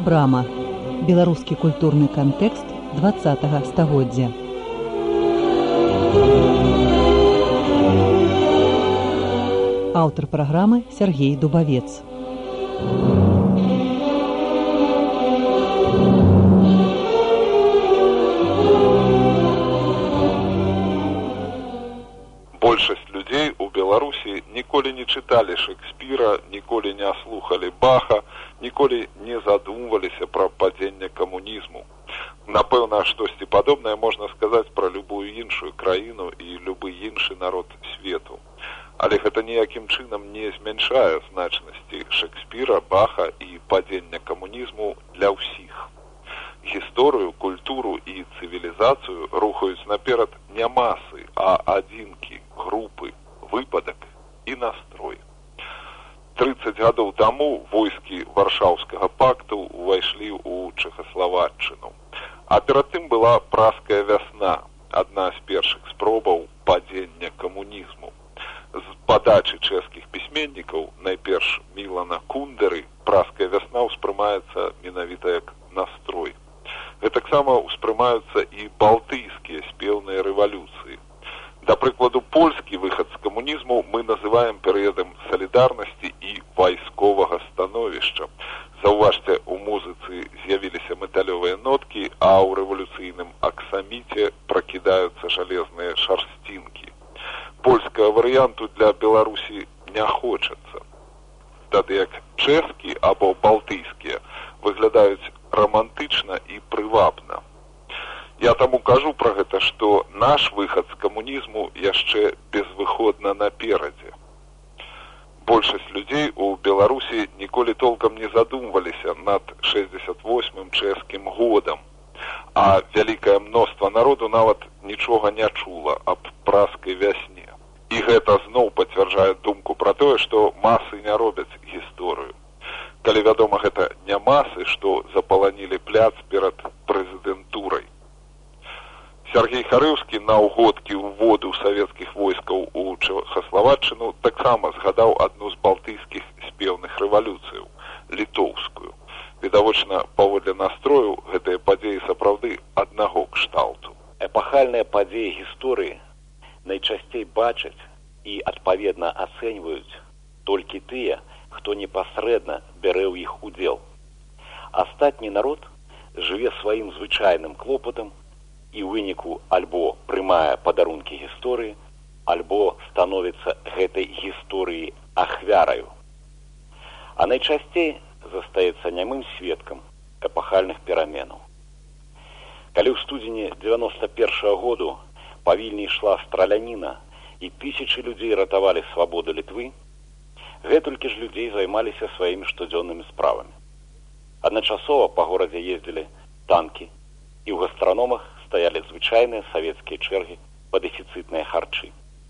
Брама. Беларускі культурны кантэкст 20-го стагоддзя. Аўтар праграмы Сергей Дубавец. Большасць людзей у Беларусі ніколі не чыталі Шекспіра, ніколі не слухалі Баха, ніколі не задумваліся пра падзенне камунізму. Напэўна, штосьці падобнае можна сказаць пра любую іншую краіну і любы іншы народ свету. Але гэта ніякім чынам не змяншае значнасці Шекспіра, Баха і падзення камунізму для ўсіх. Гісторыю, культуру і цывілізацыю рухаюць наперад не масы, а адзінкі, групы, выпадак і настрой. 30 гадоў таму войскі Варшаўскага пакту ўвайшлі ў Чэхаславаччыну. А перад тым была Пражская вясна, адна з першых спробаў падзення камунізму. З падачы чэшскіх пісьменнікаў, найперш Мілана Кундэры, Пражская вясна ўспрымаецца менавіта як настрой. Гэтаксама ўспрымаюцца і балтыйскія спеўныя рэвалюцыі. Да прыкладу, польскі выхад з камунізму мы называем перыядам салідарнасці і вайсковага становішча. Заўважце, у музыцы з'явіліся металёвыя ноткі, а ў рэвалюцыйным аксаміце пракідаюцца жалезныя шарсцінкі. Польскага варыянту для Беларусі не хочацца. Тады як чэшскі або балтыйскія выглядаюць романтычна і прывабна. Я таму кажу пра гэта, што наш выхад з камунізму яшчэ безвыходна наперадзе. Большасць людзей у Беларусі ніколі толкам не задумваліся над 68-м чэшскім годам, а вялікае мноства народу нават нічога не чула аб Пражскай вясне. І гэта зноў пацвярджае думку пра тое, што масы не робяць гісторыю. Калі вядома, гэта не масы, што запаланілі пляц перад прэзідэнтурай. Сергей Харыўскі на ўгодкі ўводу савецкіх войскаў у Чэхаславаччыну таксама згадаў адну з балтыйскіх спеўных рэвалюцыяў, літоўскую. Відавочна, паводле настрою гэтыя падзеі сапраўды аднаго кшталту. Эпахальныя падзеі гісторыі найчасцей бачаць і адпаведна ацэньваюць толькі тыя, хто непасрэдна бярэ ў іх удзел. Астатні народ жыве сваім звычайным клопатам і ў выніку альбо прымае падарункі гісторыі, альбо становіцца гэтай гісторыі ахвяраю. А найчасцей застаецца нямым сведкам эпахальных пераменаў. Калі ў студзені 91-го году па Вільні ішла страляніна і тысячы людзей ратавалі свабоду Літвы, гэтулькі ж людзей займаліся сваімі штодзённымі справамі. Адначасова па горадзе ездзілі танкі, і ў гастраномах стаялі звычайныя савецкія чэргі па дэфіцытныя харчы.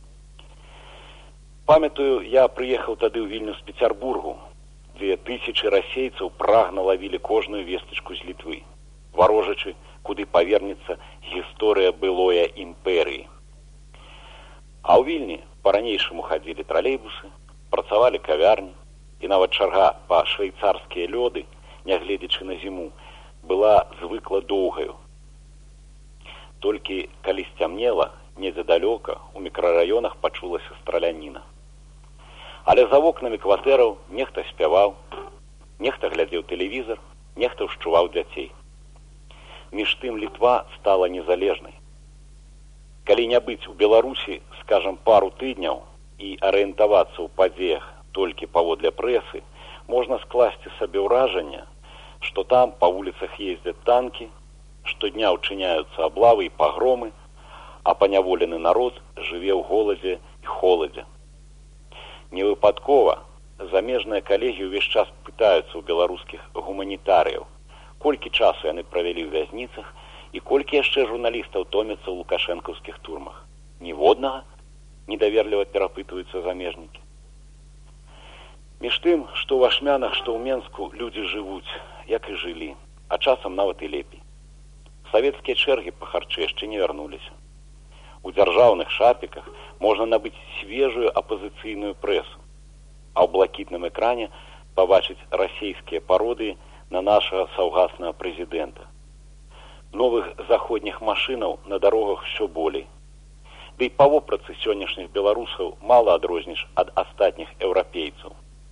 Памятаю, я прыехаў тады ў Вільню з Пецярбургу, дзе тысячы расейцаў прагна лавілі кожную вестачку з Літвы, варожачы, куды павернецца гісторыя былое імперыі. А ў Вільні па-ранейшаму хадзілі тралейбусы, працавалі кавярні, і нават чарга па швейцарскія лёды, нягледзячы на зіму, была звыкла доўгаю. Толькі калі сцямнела, недзе далёка, у мікрараёнах пачулася страляніна. Але за вокнамі кватэраў нехта спяваў, нехта глядзеў тэлевізар, нехта ўшчуваў дзяцей. Між тым Літва стала незалежнай. Калі не быць у Беларусі, скажам, пару тыдняў і арыентавацца ў падзеях толькі паводле прэсы, можна скласці сабе ўражанне, што там па вуліцах ездзяць танкі, штодня ўчыняюцца аблавы і пагромы, а паняволены народ жыве ў голадзе і холадзе. Невыпадкова замежныя калегі ўвесь час пытаюцца ў беларускіх гуманітарыяў, колькі часу яны правялі ў вязніцах і колькі яшчэ журналістаў томяцца ў лукашэнкаўскіх турмах. Ніводнага? Недаверліва перапытваюцца замежнікі. Між тым, што ў Ашмянах, што ў Менску людзі жывуць, як і жылі, а часам нават і лепей. Савецкія чэргі па харчы яшчэ не вярнуліся. У дзяржаўных шапіках можна набыць свежую апазіцыйную прэсу, а ў блакітным экране пабачыць расейскія пародыі на нашага саўгаснага прэзідэнта. Новых заходніх машынаў на дарогах усё болей. Ды і па вопратцы сённяшніх беларусаў мала адрозніш ад астатніх еўрапейцаў.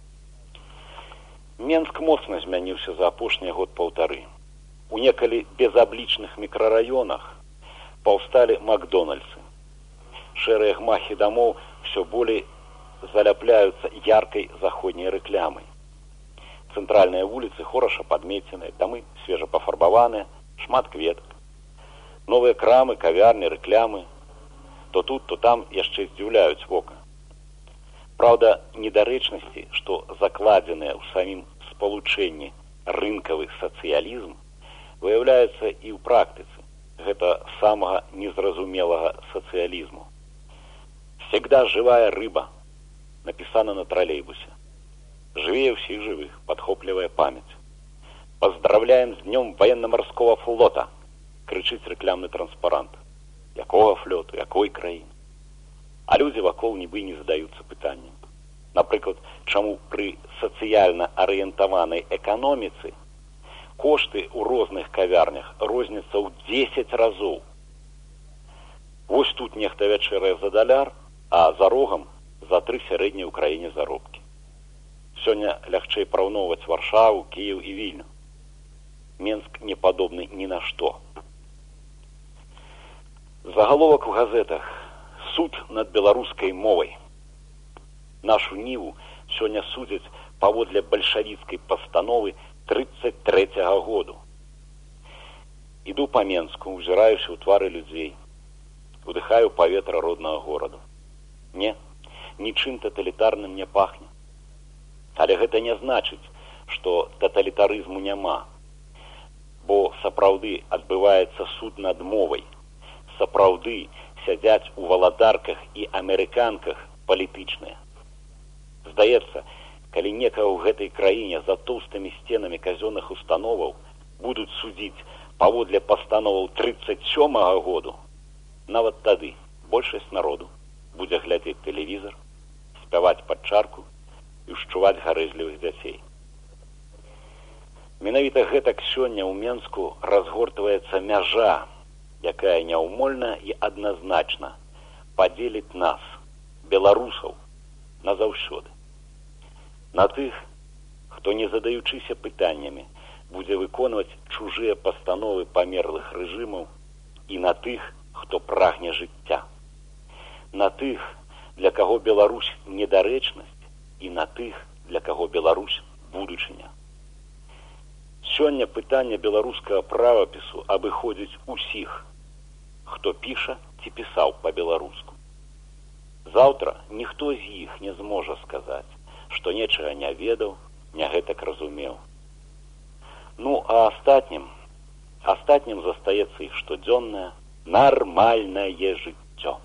Менск моцна змяніўся за апошнія год-паўтары. У некалі безаблічных мікрараёнах паўсталі Макдональдсы. Шэрыя гмахі дамоў усё болей заляпляюцца яркай заходняй рэклямай. Цэнтральныя вуліцы хораша падмеценыя, дамы свежапафарбаваныя, шмат кветак. Новыя крамы, кавярні, рэклямы. То тут, то там яшчэ здзіўляюць вока. Праўда, недарэчнасці, што закладзеныя ў самім спалучэнні рынкавы сацыялізм, выяўляецца і ў практыцы гэта самага незразумелага сацыялізму. «Всегда живая рыба» написано на троллейбусе. «Живее всех живых» подхопливая память. «Поздравляем с днем военно-морского флота» кричить рекламный транспарант. Якого флоту, якой краіны? А людзі вакол нібы не задаюцца пытаннем. Напрыклад, чаму пры сацыяльна арыентаванай эканоміцы кошты ў розных кавярнях розняцца ў 10 разоў. Вось тут нехта вячэрае за даляр, а за рогам за 3 сярэднія ў краіне заробкі. Сёння лягчэй параўноўваць Варшаву, Кіеў і Вільню. Менск не падобны ні на што. Загаловак у газетах: «Суд над беларускай мовай». Нашу ніву сёння судзяць паводле бальшавіцкай пастановы 33-го году. Іду па Менску, узіраюся ў твары людзей, удыхаю паветра роднага гораду. Не, нічым таталітарным не пахне. Але гэта не значыць, што таталітарызму няма, бо сапраўды адбываецца суд над мовай. Сапраўды сядзяць у валадарках і амерыканках палітычныя. Здаецца, калі некага ў гэтай краіне за тоўстымі сценамі казённых установаў будуць судзіць паводле пастановаў 37-го году, нават тады большасць народу будзе глядзець тэлевізор, спяваць пад чарку і ўшчуваць гарэзлівых дзяцей. Менавіта гэтак сёння ў Менску разгортваецца мяжа, якая няўмольна і адназначна падзеліць нас, беларусаў, назаўсёды. На тых, хто, не задаючыся пытаннямі, будзе выконваць чужыя пастановы памерлых рэжымаў, і на тых, хто прагне жыцця. На тых, для каго Беларусь недарэчнасць, і на тых, для каго Беларусь будучыня. Сёння пытанне беларускага правапісу абыходзіць усіх, хто піша ці пісаў па-беларуску. Заўтра ніхто з іх не зможа сказаць, што нечага не ведаў, не гэтак разумеў. Ну, а астатнім застаецца іх штодзённае нармальнае жыццё.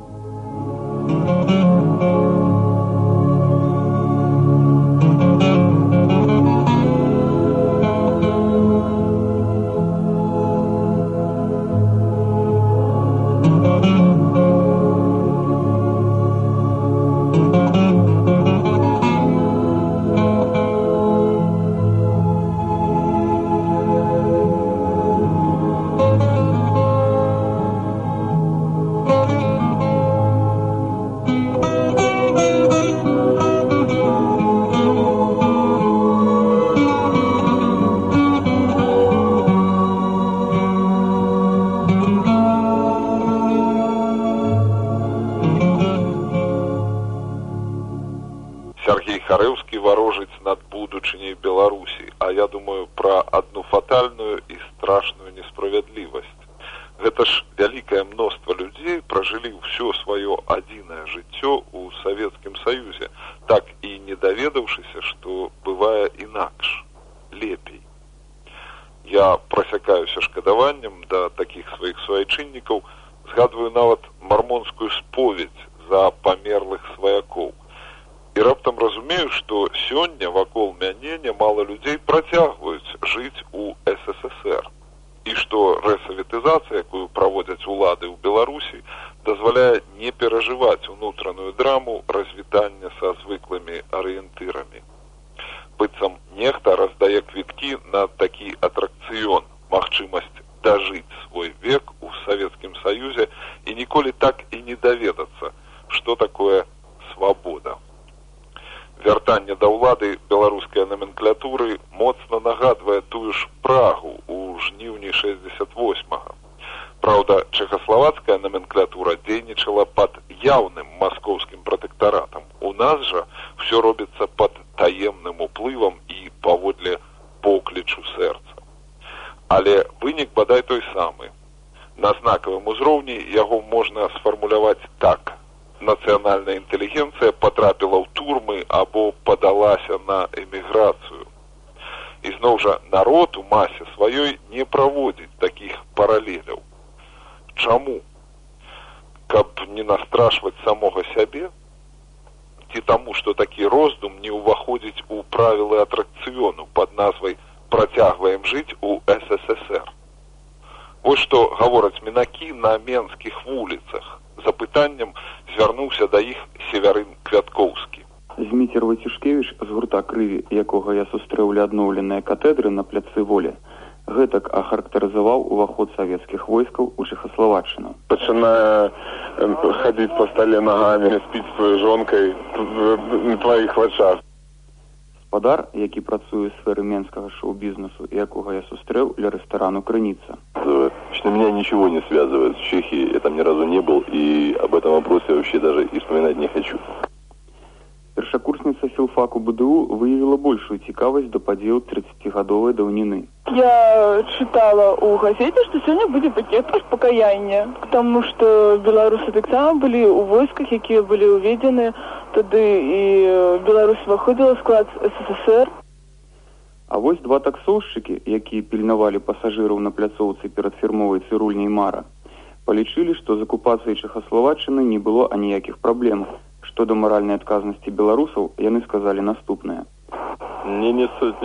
Харэўскі варожыць над будучыняй Беларусі, а я думаю пра адну фатальную і страшную несправядлівасць. Гэта ж вялікае мноства людзей пражылі ўсё сваё адзінае жыццё ў Савецкім Саюзе, так і не даведаўшыся, што бывае інакш, лепей. Я прасякаюся шкадаваннем да такіх сваіх суайчыннікаў, згадваю нават мармонскую споведь за памерлых сваякоў. І раптам разумею, што сёння вакол мяне нямала людзей працягваюць жыць у СССР. І што рэсаветызацыя, якую праводзяць улады ў Беларусі, дазваляе не перажываць унутраную драму развітання са звыклымі арыентырамі. Быццам нехта раздае квіткі на дажыць свой век у Савецкім Саюзе і ніколі так і не даведацца, што такое свабода. Вяртанне да ўлады беларускай номенклатуры моцна нагадвае тую ж Прагу ў жніўні 68-га. Праўда, чэхаславацкая номенклатура дзейнічала пад яўным маскоўскім пратэктаратам. У нас жа ўсё робіцца пад таемным уплывам і паводле поклічу сэрца. Але вынік бадай той самы. На знакавым узроўні яго можна сфармуляваць так. Нацыянальная інтэлігенцыя патрапіла ў турмы або падалася на эміграцыю. І зноў жа народ у масе сваёй не праводзіць такіх паралеляў. Чаму? Каб не настрашваць самога сябе? Ці таму, што такі роздум не ўваходзіць у правілы атракцыёну пад назвай «Працягваем жыць у СССР». Вось што гавораць мінакі на менскіх вуліцах. Запытаннем звярнуўся да іх Севярын Квяткоўскі. Зміцер Войцішкевіч з гурта «Крыві», якога я сустрэў ля адноўленыя катедры на пляцы Волі, гэтак ахарактарызаваў уваход савецкіх войскаў у Чэхаславаччыну. Пачынае хадзіць па стале нагамі, спіць сваёй жонкай на тваіх вачах. Спадар, які працуе ў сферы менскага шоу-бізнесу, якога я сустрэў ля рэстарану «Крыніца». Лично меня ничего не связывает с Чехией, я там ни разу не был, и об этом вопросе вообще даже и вспоминать не хочу. Першакурсніца філфаку БДУ выявіла большую цікавасць да падзеяў 30-гадовай даўніны. Я чытала ў газеце, што сёння будзе пакет пакаяння, таму што беларусы таксама былі ў войсках, якія былі ўведзены тады, і Беларусь выходзіла ў склад СССР. А вось два таксоўшчыкі, якія пільнавалі пасажыраў на пляцоўцы перад фірмовай цырульняй «Мара», палічылі, што з акупацыяй Чэхаславаччыны не было аніякіх праблем. Што да маральнай адказнасці беларусаў, яны сказалі наступнае. Не несуць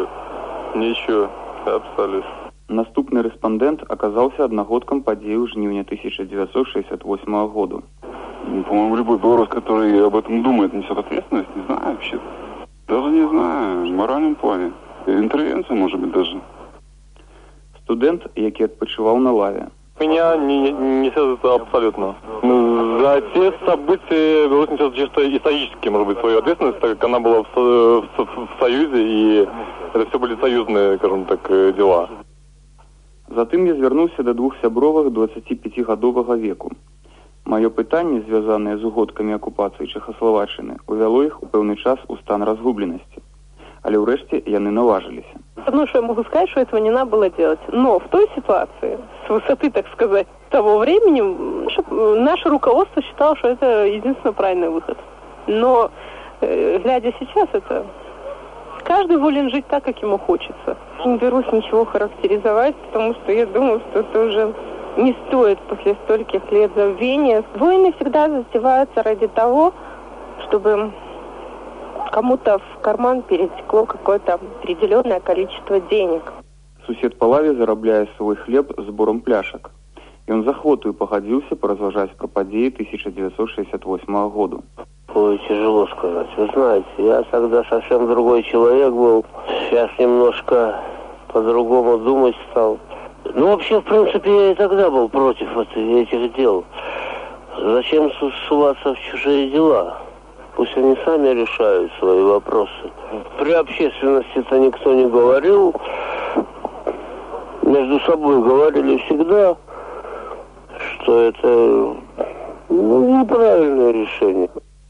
нічого, абсолютно. Наступны рэспандэнт аказаўся аднагодкам падзеяў жніўня 1968 году. По-моему, любой белорус, который об этом думает, несет ответственность, не знаю вообще. Даже не знаю, в моральном плане. Интервенция, может быть, даже. Студэнт, які адпачываў на лаве. Меня не связывает абсолютно. За те события Беларусь несет чисто исторически, может быть, свою ответственность, так как она была в Союзе, и это все были союзные, скажем так, дела. Затым я звярнуўся да двух сябровых 25-гадовага веку. Маё пытанне, звязанае з угодкамі акупацыі Чэхаславаччыны, увяло іх у пэўны час у стан разгубленасці. Але ўрэшце яны наважыліся. Одно, что я могу сказать, что этого не надо было делать. Но в той ситуации, с высоты, так сказать, того времени, наше руководство считало, что это единственно правильный выход. Но, глядя сейчас, это каждый волен жить так, как ему хочется. Не берусь ничего характеризовать, потому что я думаю, что это уже не стоит после стольких лет забвения. Войны всегда затеваются ради того, чтобы кому-то в карман перетекло какое-то определенное количество денег. Сусед па лаве зарабляе свой хлеб збором пляшак. Ён з ахвотаю пагадзіўся паразважаць пра падзеі 1968 году. Ой, тяжело сказать. Вы знаете, я тогда совсем другой человек был. Сейчас немножко по-другому думать стал. Ну, вообще, в принципе, я и тогда был против этих дел. Зачем ссылаться в чужие дела? Пусть они сами решают свои вопросы. При общественности-то никто не говорил. Между собой говорили всегда, что это неправильное решение.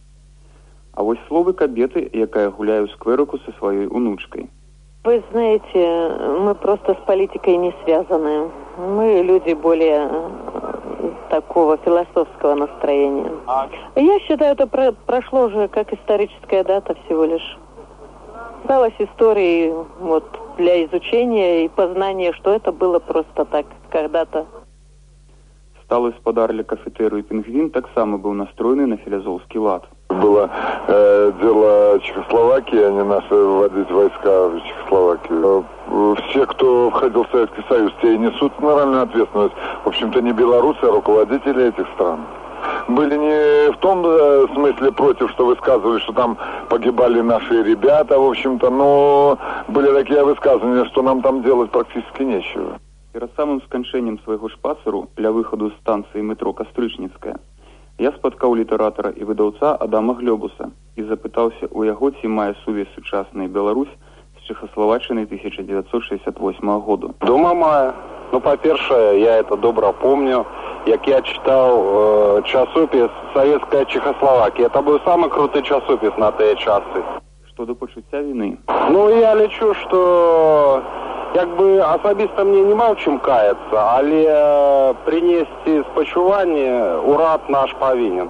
А вось словы кабеты, якая гуляе ў скверыку со сваёй унучкой. Вы знаете, мы просто с политикой не связаны. Мы люди более такого философского настроения. Я считаю, это прошло уже как историческая дата всего лишь. Далась истории вот, для изучения и познания, что это было просто так когда-то. Сталы спадар ля кафетэрыю «Пінгвін» таксама быў настроены на філазофскі лад. Было дело Чехословакии, а не наши вводить войска в Чехословакию. Все, кто входил в Советский Союз, те и несут моральную ответственность. В общем-то, не белорусы, а руководители этих стран. Были не в том смысле против, что высказывали, что там погибали наши ребята, в общем-то, но были такие высказывания, что нам там делать практически нечего. Перад самым сканчэннем свайго шпацыру ля выхаду з станцыі метро Кастрычніцкая я спаткаў літаратара і выдаўца Адама Глёбуса і запытаўся у яго, ці мае сувязь сучасная Беларусь з Чехословаччынай 1968 году. Дома мае. Ну, па-першае, я это добра помню, як я читал часопіс «Советская Чехословакия». Это был самый крутой часопіс на тыя часы. Што да пачуцця віны? Ну, я лічу, што як бы асабіста мне няма ў чым каяцца, але прынесці спачуванне урад наш павінен.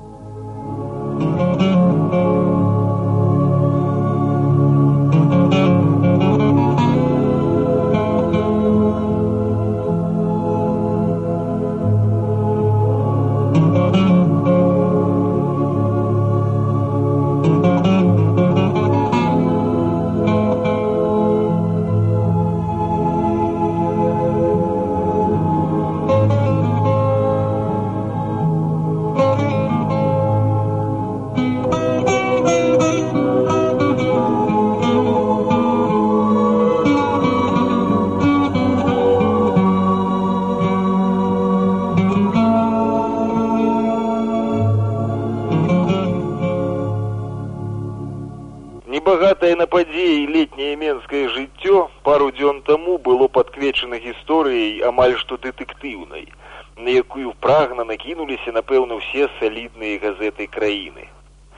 Небагатае на падзеі летняе менскае жыццё пару дзён таму было падквечана гісторыяй амаль што дэтэктыўнай, на якую прагна накінуліся, напэўна, усе салідныя газеты краіны.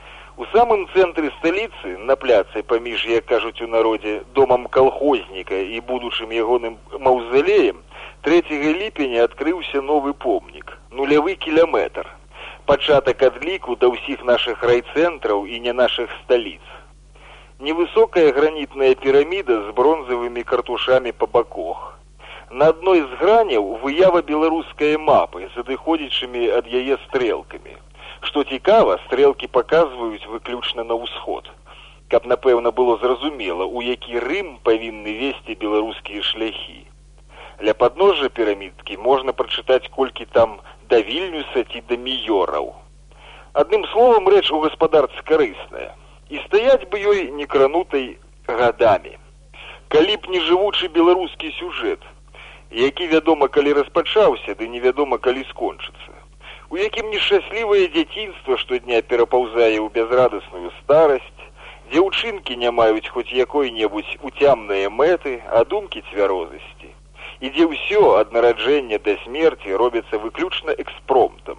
У самым цэнтры сталіцы, на пляцы паміж, як кажуць у народзе, домам калхозніка і будучым ягоным маўзалеем, 3 ліпеня адкрыўся новы помнік, нулявы кіляметр, пачатак адліку да ўсіх нашых райцэнтраў і не нашых сталіц. Невысокая гранітная піраміда з бронзавымі картушамі па баках. На адной з граняў выява беларускай мапы з адыходзячымі ад яе стрэлкамі. Што цікава, стрэлкі паказваюць выключна на ўсход, каб, напэўна, было зразумела, у які Рым павінны весці беларускія шляхі. Ля падножжа пірамідкі можна прачытаць, колькі там да Вільнюса ці да Міёраў. Адным словам, рэч у гаспадарцы карысная. І стаяць бы ёй некранутай гадамі. Калі б не жывучы беларускі сюжэт, які вядома, калі распачаўся, ды невядома, калі скончыцца, у якім нешчаслівае дзяцінства штодня перапаўзае ў бязрадасную старасць, дзе ўчынкі не маюць хоць якой-небудзь уцямныя мэты, а думкі цвярозасці, і дзе ўсё ад нараджэння да смерці робіцца выключна экспромтам.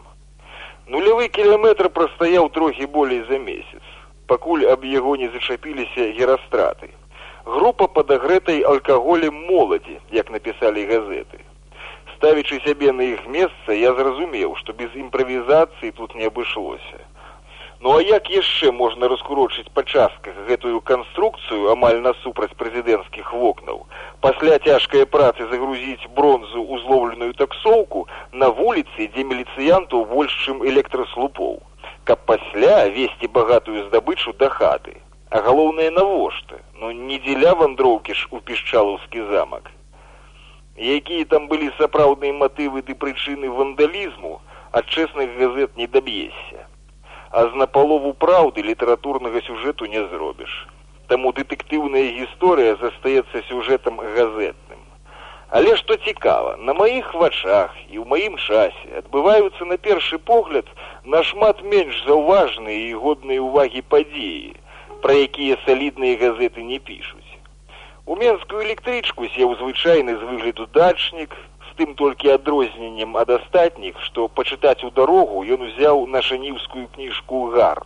Нулявы кіляметр прастаяў трохі болей за месяц, пакуль аб яго не зачапіліся герастраты. Група падагрэтай алкаголем моладзі, як напісалі газеты. Ставячы сябе на іх месца, я зразумеў, што без імправізацыі тут не абышлося. Ну а як яшчэ можна раскурочыць па частках гэтую канструкцыю амаль насупраць прэзідэнцкіх вокнаў, пасля цяжкай працы загрузіць бронзу ў злоўленую таксоўку на вуліцы, дзе міліцыянтаў больш, чым электраслупоў, каб пасля весці багатую здабычу да хаты. А галоўнае навошта? Ну, не дзеля вандроўкі ж у пішчалаўскі замак. Якія там былі сапраўдныя матывы ды прычыны вандалізму, ад чэсных газет не даб'ешся. А з напалову праўды літаратурнага сюжэту не зробіш. Таму дэтэктыўная гісторыя застаецца сюжэтам газетным. Але што цікава, на маіх вачах і ў маім часе адбываюцца на першы погляд нашмат менш заўважныя і годныя ўвагі падзеі, пра якія салідныя газеты не пішуць. У менскую электрычку сеў звычайны з выгляду дачнік, з тым толькі адрозненнем ад астатніх, што пачытаць у дарогу ён узяў нашаніўскую кніжку «Гард».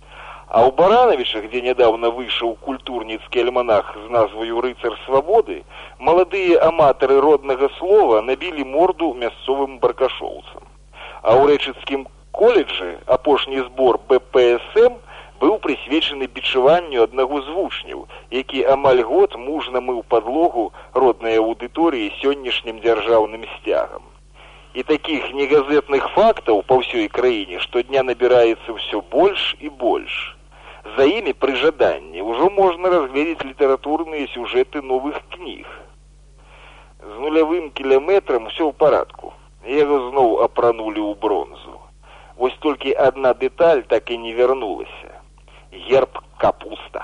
А ў Баранавічах, дзе нядаўна выйшаў культурніцкі альманах з назваю «Рыцар свабоды», маладыя аматары роднага слова набілі морду мясцовым баркашоўцам. А ў рэчыцкім коледжы апошні збор БПСМ быў прысвечаны бичаванню аднаго з вучняў, які амаль год мужна мыў падлогу роднай аўдыторыі сённяшнім дзяржаўным сцягам. І такіх негазетных фактаў па ўсёй краіне штодня набіраецца ўсё больш і больш. За імі пры жаданні ўжо можна разгледзець літаратурныя сюжэты новых кніг. З нулявым кіляметрам усё ў парадку. Яго зноў апранулі ў бронзу. Вось толькі адна дэталь так і не вярнулася. Герб капуста.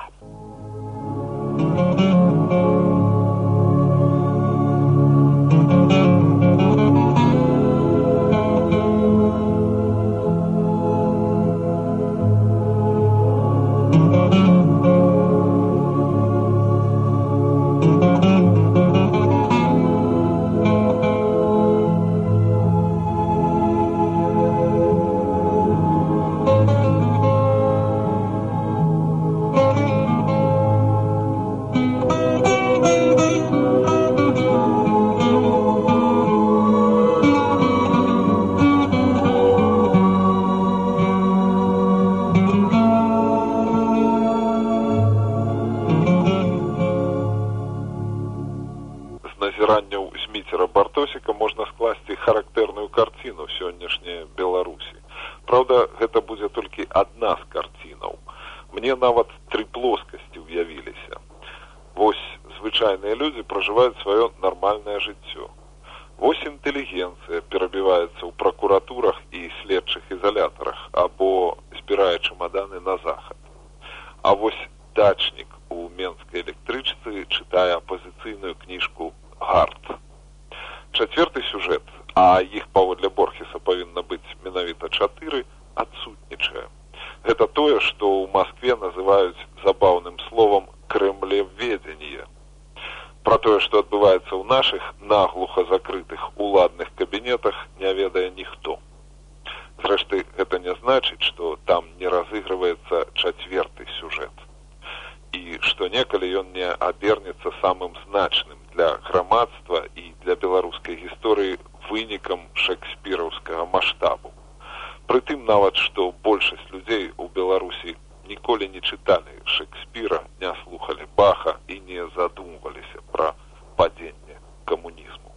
Сергея Бартосіка можна скласці характэрную карціну сённяшняй Беларусі. Праўда, гэта будзе толькі адна з карцінаў. Мне нават 3 плоскасці ўявіліся. Вось звычайныя людзі пражываюць сваё нармальнае жыццё. Вось інтэлігенцыя перабіваецца ў пракуратурах і следчых ізалятарах або збірае чамаданы на захад. А вось дачнік у менскай электрычцы чытае апазіцыйную кніжку «Гарт». 4-й сюжэт, а іх паводле Борхеса павінна быць менавіта 4, адсутнічае. Гэта тое, што ў Маскве называюць забаўным словам «кремлеведение». Пра тое, што адбываецца ў нашых наглуха закрытых уладных кабінетах, не ведае ніхто. Зрэшты, гэта не значыць, што там не разыгрываецца 4-й сюжэт. І што некалі ён не абернецца самым значным для грамадства і для беларускай гісторыі вынікам шекспіраўскага маштабу. Прытым нават, што большасць людзей у Беларусі ніколі не чыталі Шекспіра, не слухалі Баха і не задумваліся пра падзенне камунізму.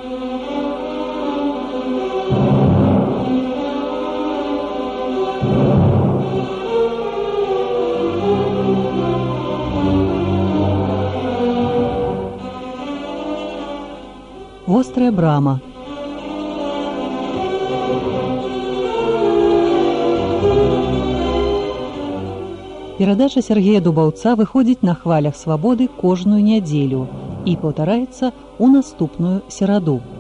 Вострая брама. Перадача Сергея Дубаўца выходзіць на хвалях свабоды кожную нядзелю і паўтараецца ў наступную сераду.